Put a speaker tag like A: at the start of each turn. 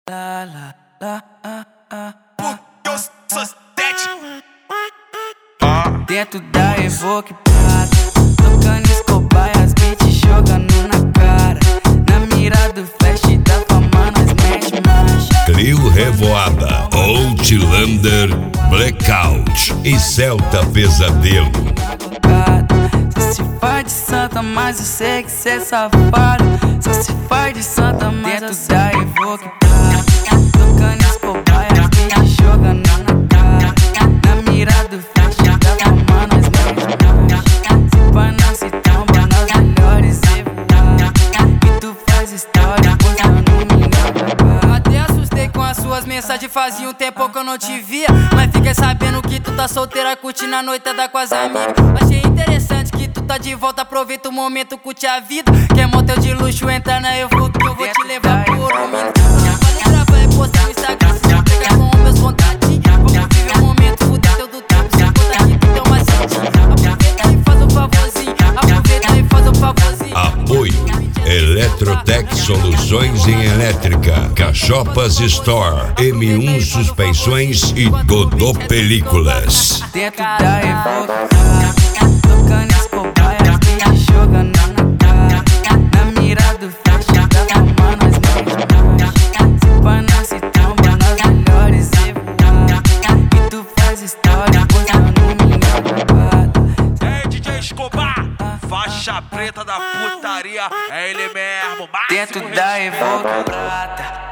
A: La, la, la, Dentro da Evoque Prata, tocando Escobar e as beats jogando na cara. Na mira do flash da fama nós mete marcha.
B: Trio Revoada, Outlander, Blackout e Celta Pesadelo.
A: Só se faz de santa, mas eu sei que cê é safado. Só se faz de santa, mas dentro da Evoque Prata, tocando Escobar e as beats jogando na cara. Na mira do flash da fama nós mete marcha. Se pá não se tromba nas melhores e tu faz história postando no milhão.
C: Até assustei com as suas mensagens, fazia um tempo que eu não te via. Mas fiquei sabendo que tu tá solteira, curtindo a noitada com as amigas. Achei interessante que tu tá de volta, aproveita o momento, curte a vida. Quer motel de luxo, entra na Evoque que eu vou te levar por um minuto. Pode gravar e postar no Instagram, se já pega com meus contatinhos. Vamos viver o momento, fuder teu do tempo, se conta que tu tem uma sentinha. Aproveita e faz um favorzinho, aproveita e faz um favorzinho.
B: Apoio Eletrotech Soluções em Elétrica, Cachopas Store, M1 Suspensões e Dodô Películas.
A: Dentro da Evoque Prata, tocando Escobar e as beats jogando na cara. Na mira do flash da fama nós mete marcha. Se pá não se tromba nas melhores e tu faz história postando no milhão.
D: É DJ Escobar, faixa preta da putaria, é ele mesmo, máximo
A: Dentro da
D: respeito.
A: Evoque Prata.